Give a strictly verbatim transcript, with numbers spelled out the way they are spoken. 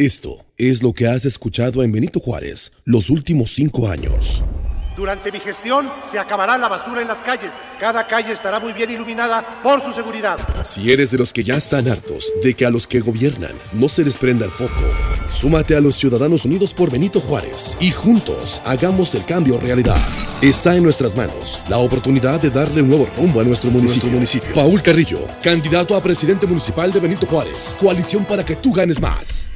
Esto es lo que has escuchado en Benito Juárez los últimos cinco años. Durante mi gestión se acabará la basura en las calles. Cada calle estará muy bien iluminada por su seguridad. Si eres de los que ya están hartos de que a los que gobiernan no se les prenda el foco, súmate a los Ciudadanos Unidos por Benito Juárez y juntos hagamos el cambio realidad. Está en nuestras manos la oportunidad de darle un nuevo rumbo a nuestro municipio. Nuestro municipio. Paul Carrillo, candidato a presidente municipal de Benito Juárez. Coalición para que tú ganes más.